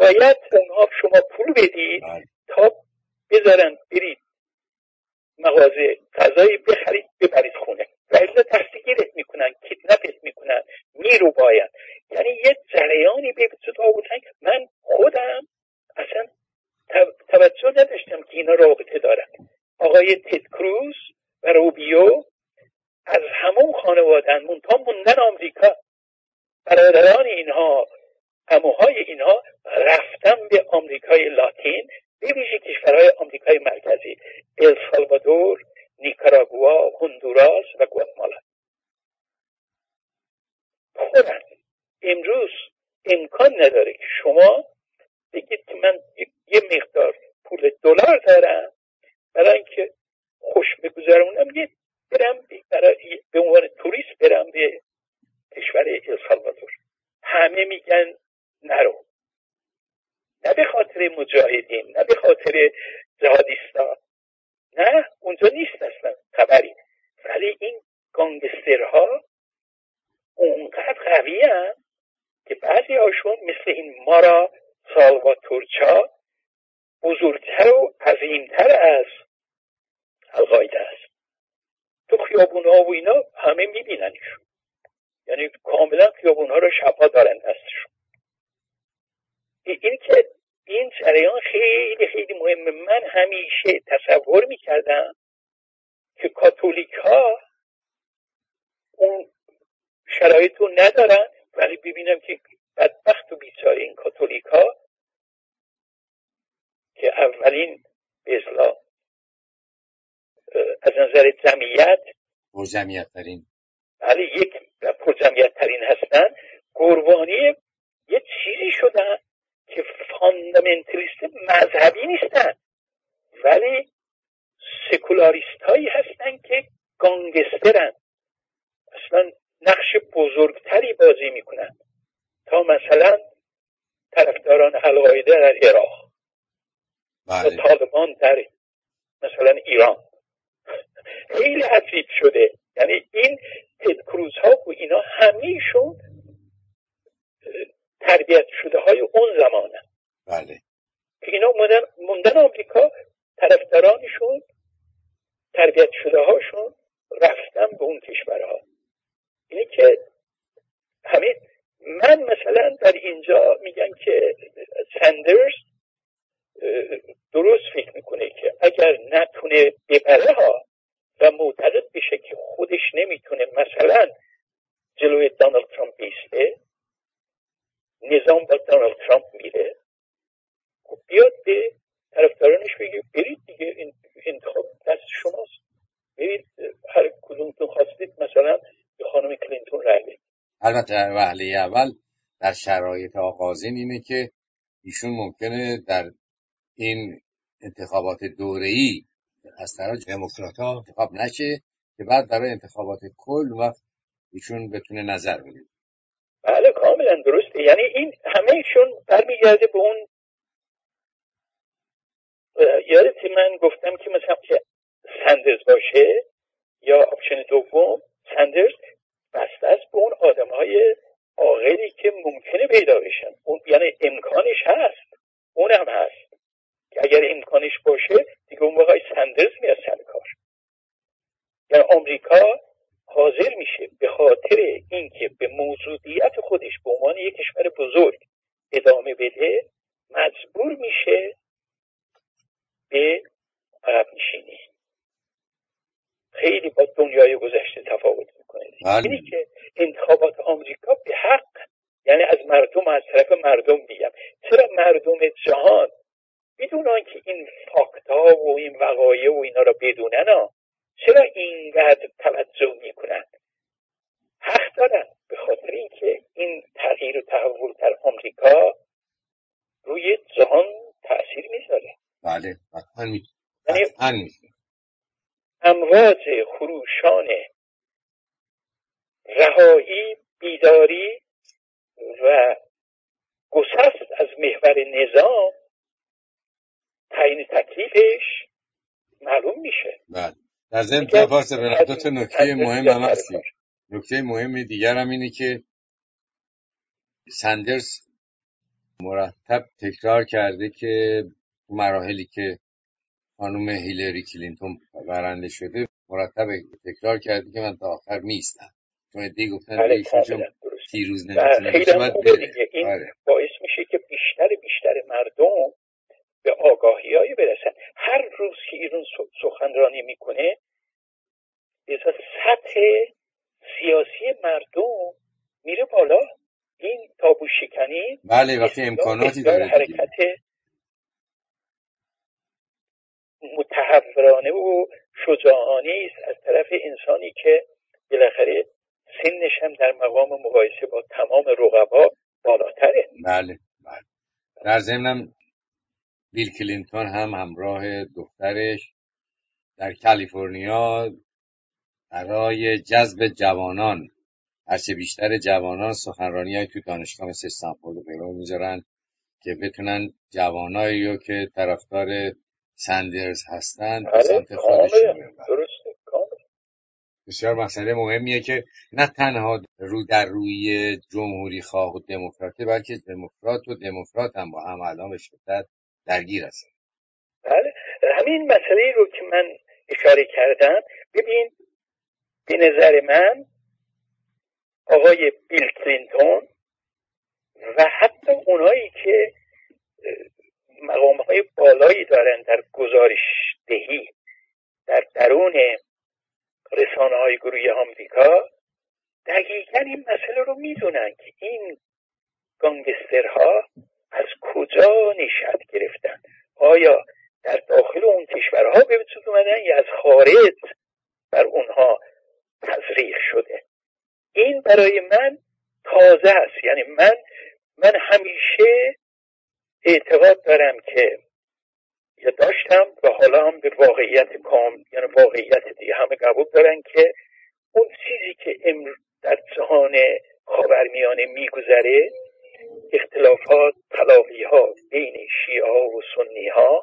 باید اونها شما پول بدید تا بذارن برید مغازه غذایی بخرید ببرید خونه، ولی دستگیرت میکنن، کیدنپت میکنن، میروباین. یعنی یه جریانی به وجود آوردن. من خودم اصلا توجه نداشتم که اینا رابطه دارن. آقای تد کروز و روبیو از همون خانوادن، منتها موندن آمریکا. برادران اینها، عموهای اینها رفتن به آمریکای لاتین، به ویژه کشورهای آمریکای مرکزی، السالوادور، نیکاراگوا، هندوراس و گواتمالا. خودم امروز امکان نداره که شما بگید که من یه مقدار پول دلار دارم برای اینکه خوش بگذرونم، برم برای به عنوان توریست برم به کشور السالوادور. همه میگن نرو، نه به خاطر مجاهدین، نه به خاطر جهادیستا، نه اونجا نیست اصلا خبری، ولی این گانگسترها اونقدر قوی هم که بعضی هاشون مثل این مارا سالواتورچا بزرگتر و عظیمتر از القاعده است. تو خیابونها و اینا همه میبیننشون، یعنی کاملا خیابونها رو شبها دارن دستشون. این که این جریان خیلی خیلی مهمه. من همیشه تصور میکردم که کاتولیک ها اون شرایط رو ندارن، ولی ببینم که بدبخت و بیچاره این کاتولیک ها که اولین به اصطلاح از نظر جمعیت پرجمعیت ترین، ولی یک پرجمعیت ترین هستن، قربانی یه چیزی شدن که فاندامنتالیست مذهبی نیستن، ولی سکولاریست هایی هستن که گانگسترن، اصلا نقش بزرگتری بازی میکنن تا مثلا طرفداران القاعده در عراق و طالبان در مثلا ایران. خیلی عجیب شده. یعنی این تد کروز ها و اینا همیشون تربیت شده های اون زمانه. بله. که اینا موندن آمریکا، طرفدارانشون تربیت شده هاشون رفتن به اون کشورها. اینه که همین من مثلا در اینجا میگن که سندرز درست فکر میکنه که اگر نتونه ببره ها و معتقد بشه که خودش نمیتونه مثلا جلوی دونالد ترامپ بیسته، نظام با دونالد ترامپ میره، خب بیاد به طرفدارانش بگه برید دیگه، این انتخاب دست شماست، برید هر کدومتون خواستید مثلا به خانم کلینتون رای بدید. البته وهله اول در شرایط آغازین اینه که ایشون ممکنه در این انتخابات دوره‌ای از طرف دموکرات‌ها انتخاب نشه که بعد برای انتخابات کل وقت ایشون بتونه نظر بده. بله کاملا درسته. یعنی این همهشون برمیگرده به اون یادت من گفتم که مثلا که سندرز باشه یا آپشن دوم سندرز بسته است به اون آدم‌های عاقلی که ممکنه پیدا بشن. اون یعنی امکانش هست، اونم هست که اگر امکانش باشه دیگه اون موقع سندرز میاد سر کار. یعنی آمریکا حاضر میشه به خاطر اینکه به موجودیت خودش به عنوان یک کشور بزرگ ادامه بده، مجبور میشه به عقب نشینی. خیلی با دنیای گذشته تفاوت میکنه. اینی که انتخابات آمریکا به حق، یعنی از مردم، از طرف مردم میگم، چرا مردم جهان بدون آنکه این فاکت‌ها و این وقایع و اینا را بدونن چرا اینقدر توجه میکنن؟ حق دارن، به خاطر اینکه این تغییر و تحول در آمریکا روی جهان تأثیر میذاره. بله حتما امواج خروشان رهایی، بیداری و گسست از محور نظام تعیین تکلیفش معلوم میشه. بله. در ضمن فارس برادات نکته مهم هم هست. نکته مهم دیگر هم اینه که سندرز مرتب تکرار کرده که مراحلی که خانم هیلاری کلینتون برنده شده مرتب تکرار کرده که من تا آخر میستم، چون ادهی گفتن ایشون چون پیروز نمیتونه خیلی بشه باید خوبه بره. دیگه. این باعث میشه که بیشتر مردم به آگاهی‌های برسن. هر روز که ایران سخنرانی میکنه احساس سطح سیاسی مردم میره بالا. این تابو شکنی بله وقتی امکاناتی داره حرکت متحورانه و شجاعانه است از طرف انسانی که بالاخره سنش هم در مقام مقایسه با تمام رقبا بالاتره. بله. در ضمنم بیل کلینتون هم همراه دخترش در کالیفرنیا برای جذب جوانان، هرچه بیشتر جوانان، سخنرانی‌های تو دانشگاه مثل استنفورد و غیره میذارن که بتونن جوانایی رو که طرفدار سندرز هستن به سمت خودشون ببرن. درسته، کامل. بسیار مسئله مهمیه که نه تنها رو در روی جمهوری خواه و دموکراتی، بلکه دموکرات هم با هم الان به شدت درگیر هستن. بله، همین مسئله رو که من اشاره کردم، ببین به نظر من آقای بیل کلینتون و حتی اونایی که مقامهای بالایی دارن در گزارش دهی در درون رسانه‌های گروهی آمریکا، دقیقاً این مسئله رو میدونن که این گانگسترها از کجا نشأت گرفتن. آیا در داخل اون کشورها به وجود اومدن یا از خارج بر اونها تزریق شده؟ این برای من تازه است. یعنی من همیشه اعتقاد دارم که یا داشتم و حالا هم به واقعیت یعنی واقعیت دیگه همه قبول دارن که اون چیزی که در جهان خاورمیانه میگذره، اختلافات، تلاقی‌ها بین شیعه ها و سنی ها،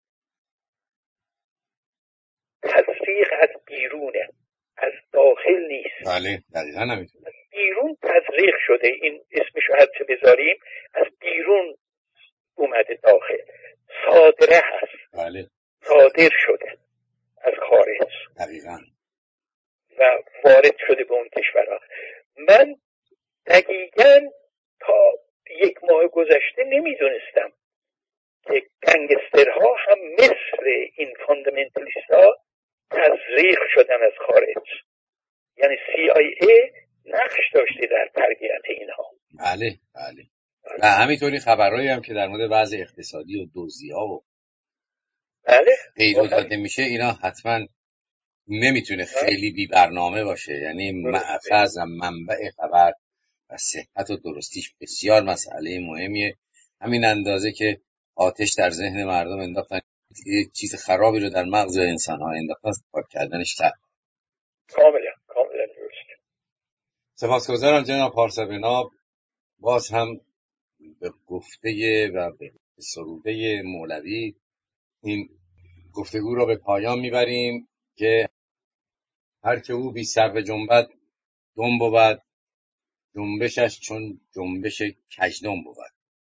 تزریق از بیرونه، از داخل نیست. بله دقیقاً نمیتونه. از بیرون تزریق شده، این اسمشو هر چه بذاریم، از بیرون اومده داخل. صادره هست. بله. صادر شده از خارج. دقیقاً. و وارد شده به اون کشورها. من دقیقاً تا 1 ماه گذشته نمیدونستم که گنگسترها هم مثل این فاندامنتالیست ها تزریق شدن از خارج. یعنی CIA نقش داشته در تربیت اینها. بله. و همینطوری خبرهایی هم که در مورد وضع اقتصادی و دزدی‌ها و غیره داده میشه، اینا حتما نمیتونه خیلی بی برنامه باشه. یعنی مأخذ و منبع خبر و صحت و درستیش بسیار مسئله مهمیه. همین اندازه که آتش در ذهن مردم انداختن، یک چیز خرابی رو در مغز انسان ها انداختن، پاک کردنش سخت. کاملا درست. سپاسگزارم جناب پارسا. باز هم به گفته و به سروده مولوی این گفتگو رو به پایان میبریم که هر که او بی سر به جنبت دم بود، جنبشش چون جنبش کژدم بود.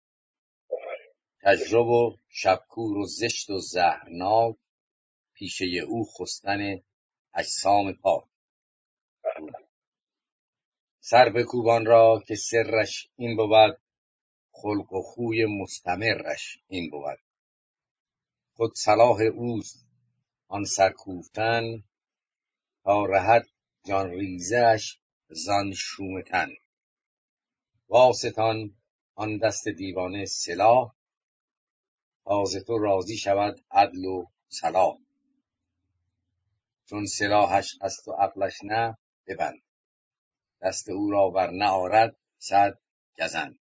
کژرو و شبکور و زشت و زهرناک، پیشه او خستن اجسام پاک. سر بکوبان را که سرش این بود، خلق و خوی مستمرش این بود. خود صلاح اوست آن سرکوفتن، تا رهد جان ریزش زان شوم تن. واسطان آن دست دیوانه سلاح، تا ز تو راضی شود عدل و صلاح. چون سلاحش هست و عقلش نه، ببند دست او را ور نآرد صد گزند.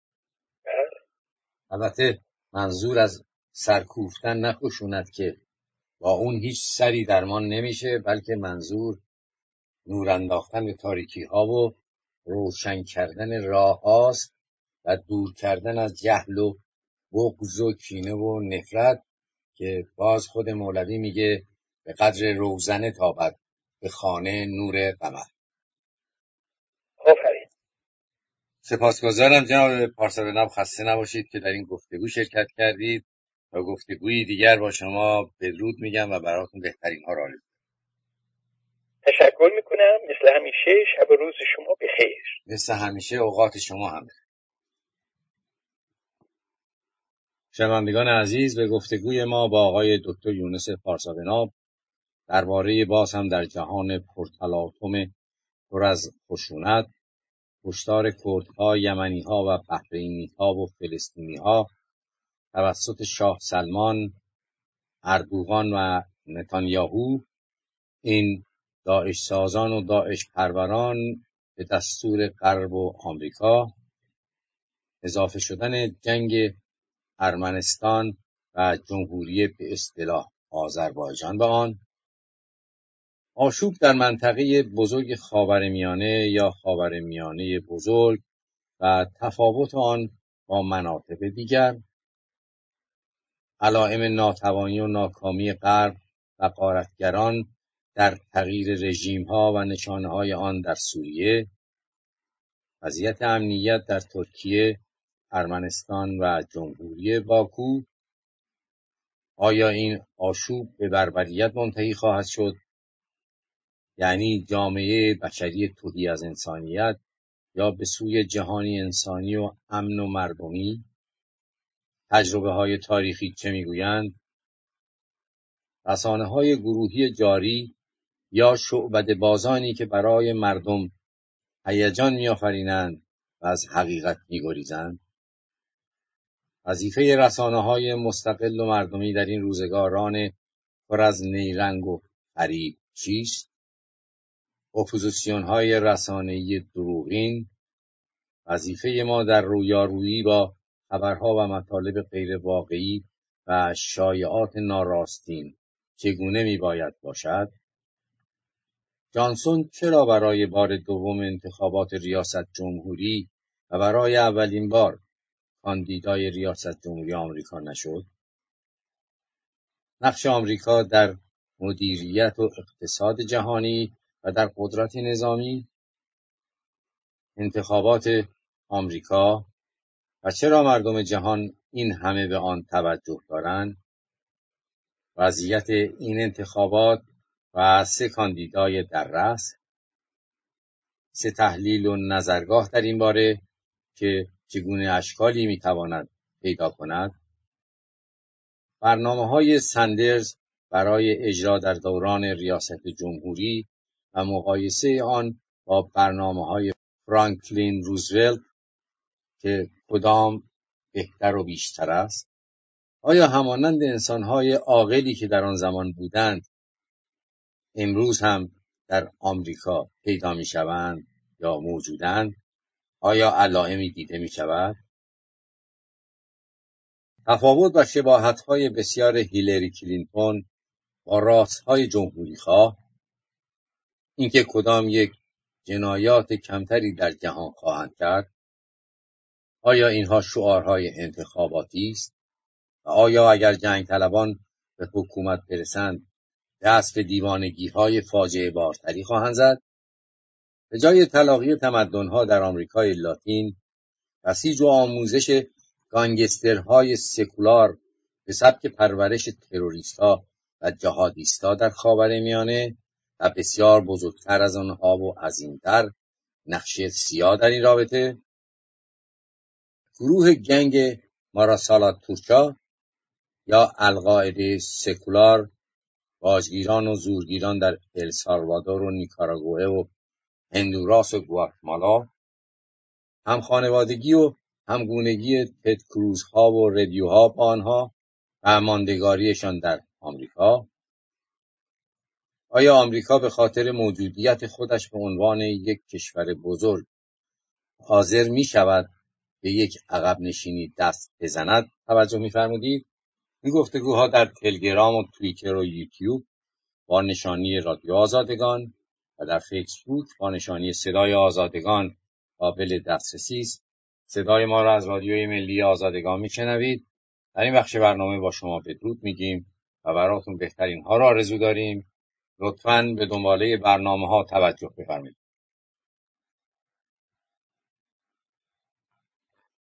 البته منظور از سرکوفتن نخشوند که با اون هیچ سری درمان نمیشه، بلکه منظور نور انداختن به تاریکی ها و روشن کردن راه هاست و دور کردن از جهل و بغض و کینه و نفرت، که باز خود مولوی میگه به قدر روزنه تابد به خانه نور قمر. آفرین. سپاسگزارم جناب پارسا. خسته نباشید که در این گفتگو شرکت کردید و گفتگوی دیگر با شما بدرود میگم و براتون بهترین ها را آرزو. تشکر میکنم. مثل همیشه شب و روز شما بخیر. مثل همیشه اوقات شما هم بخیر. شنوندگان عزیز، به گفتگوی ما با آقای دکتر یونس پارسا درباره باز هم در جهان پرتلاطم پر از خشونت، کشتار کردها، یمنیها و بحرینیها و فلسطینیها توسط شاه سلمان، اردوغان و نتانیاهو، این داعش سازان و داعش پروران به دستور غرب و آمریکا، اضافه شدن جنگ ارمنستان و جمهوری به اصطلاح آذربایجان به آن، آشوب در منطقه بزرگ خاورمیانه یا خاورمیانه بزرگ و تفاوت آن با مناطق دیگر، علائم ناتوانی و ناکامی غرب و غارتگران در تغییر رژیم‌ها و نشانه‌های آن در سوریه، وضعیت امنیت در ترکیه، ارمنستان و جمهوری باکو. آیا این آشوب به بربریت منتهی خواهد شد؟ یعنی جامعه بشری تهی از انسانیت یا به سوی جهانی انسانی و امن و مردمی؟ تجربه‌های تاریخی چه میگویند؟ رسانه‌های گروهی جاری یا شعبده بازانی که برای مردم هیجان می‌آفرینند و از حقیقت می‌گریزند؟ وظیفه رسانه‌های مستقل و مردمی در این روزگاران پر از نیرنگ و فریب چیست؟ اپوزیسیون‌های رسانه‌ای دروغین. وظیفه ما در رویارویی با خبرها و مطالب غیر واقعی و شایعات ناراستین چگونه میباید باشد؟ جانسون چرا برای بار دوم انتخابات ریاست جمهوری و برای اولین بار کاندیدای ریاست جمهوری آمریکا نشد؟ نقش آمریکا در مدیریت و اقتصاد جهانی و در قدرت نظامی، انتخابات آمریکا و چرا مردم جهان این همه به آن توجه دارند، وضعیت این انتخابات و 3 کاندیدای در رأس، 3 تحلیل و نظرگاه در این باره که چگونه اشکالی میتواند پیدا کند، برنامه‌های سندرز برای اجرا در دوران ریاست جمهوری و مقایسه آن با برنامه‌های فرانکلین روزولت که کدام بهتر و بیشتر است. آیا همانند انسان‌های عاقلی که در آن زمان بودند امروز هم در آمریکا پیدا می‌شوند یا موجودند؟ آیا علائمی دیده می‌شود؟ تفاوت و شباهت‌های بسیار هیلری کلینتون با راست‌های جمهوری‌خواه، اینکه کدام یک جنایات کمتری در جهان خواهند کرد، آیا اینها شعارهای انتخاباتی است؟ و آیا اگر جنگ طلبان به حکومت برسند دست به دیوانگی‌های فاجعه بارتری خواهند زد؟ به جای تلاقی تمدن‌ها در آمریکای لاتین، بسیج و آموزش گانگسترهای سکولار به سبک پرورش تروریست‌ها و جهادیست‌ها در خاورمیانه و بسیار بزرگتر از آنها و عظیم‌تر نقش سیاه در این رابطه، گروه گنگ ماراسالاتورچا یا القاعده سکولار، باجگیران و زورگیران در السالوادور و نیکاراگوئه و هندوراس و گواتمالا، هم خانوادگی و همگونگی تد کروزها و رادیوها با آنها و ماندگاریشان در آمریکا. آیا آمریکا به خاطر موجودیت خودش به عنوان یک کشور بزرگ حاضر می شود به یک عقب نشینی دست بزند؟ توجه می فرمودید؟ این گفتگوها در تلگرام و توییتر و یوتیوب با نشانی رادیو آزادگان و در فیسبوک با نشانی صدای آزادگان قابل دسترسی است. صدای ما را از رادیوی ملی آزادگان میشنوید. در این بخش برنامه با شما بدرود میگیم و براتون بهترین ها را آرزو داریم. لطفاً به دنباله برنامه ها توجه بفرمایید.